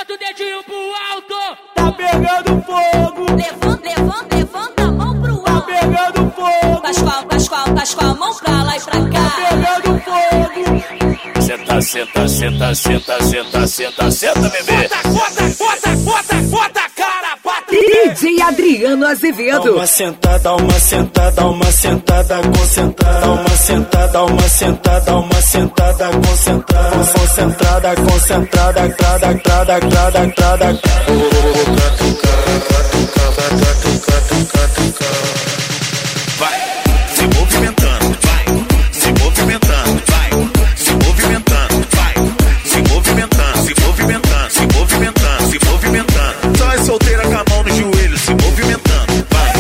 bota o dedinho pro alto. Tá pegando fogo. Levanta a mão pro alto. Tá pegando fogo. Tá com a mão pra lá e pra cá. Tá pegando fogo. Senta, bebê. Bota a cara, bota. DJ Adriano Azevedo. Dá uma sentada concentrada. Dá uma sentada concentrada. Concentrada. Vai, se movimentando, vai. Se movimentando, vai. Se movimentando, vai. Se movimentando. Só é solteira com a mão no joelho, se movimentando. Vai.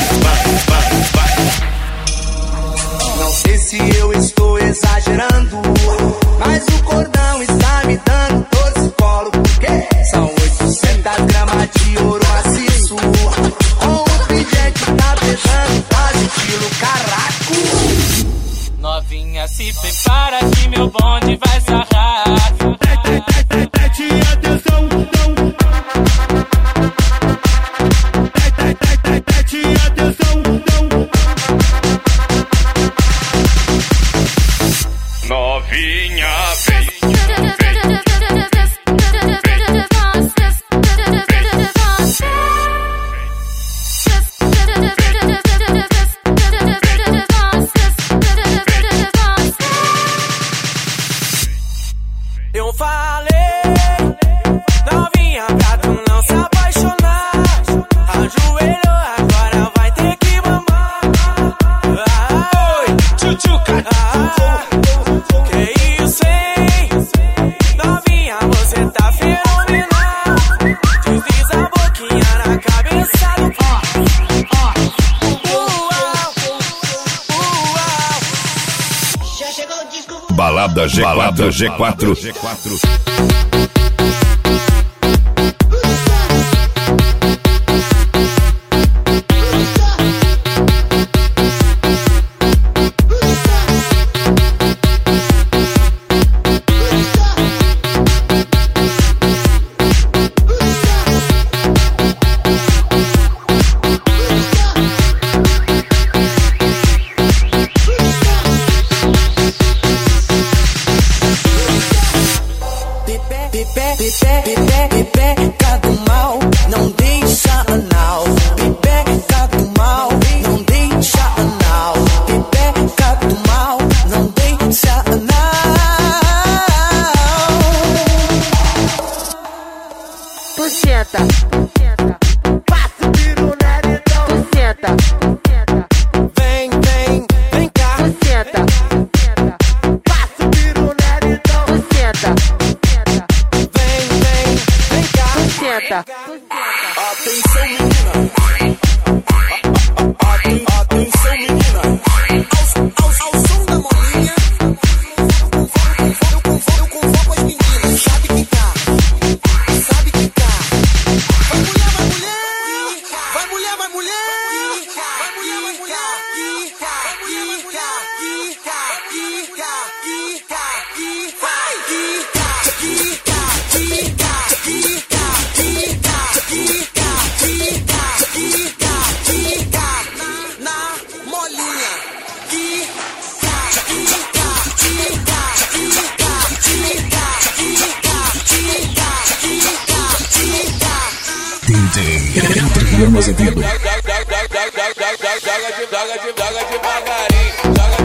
Não sei se eu estou exagerando, mas o cordão está me dando todo esse colo, porque são 800 gramas de ouro maciço. Com o pijete tá pesando, faz estilo carraco. Novinha, se prepara que meu bonde vai sarrar. Preste atenção, não. Preste atenção, não. Novinha, vem. Eu falei, novinha, pra tu não se apaixonar. Ajoelhou, agora vai ter que mamar. Oi, tchutchuca. Que isso, hein? Novinha, você tá fenomenal. Desliza a boquinha na cabeça do Balada G4. Pipeca do mal, não deixa anal. Pipeca do mal, não deixa anal. Pipeca do mal, não deixa anal. Tu senta. Passa o piru então. Tu senta. Vem cá. Tu senta. Passa o piru então. Tu senta. Vem cá. Tu senta. Atenção, menina. Atenção, menina. Ao som da molinha. Eu convoco as meninas. Sabe que tá. Vai mulher. Vai mulher. Na molinha. Adriano Azevedo. Joga devagarinho.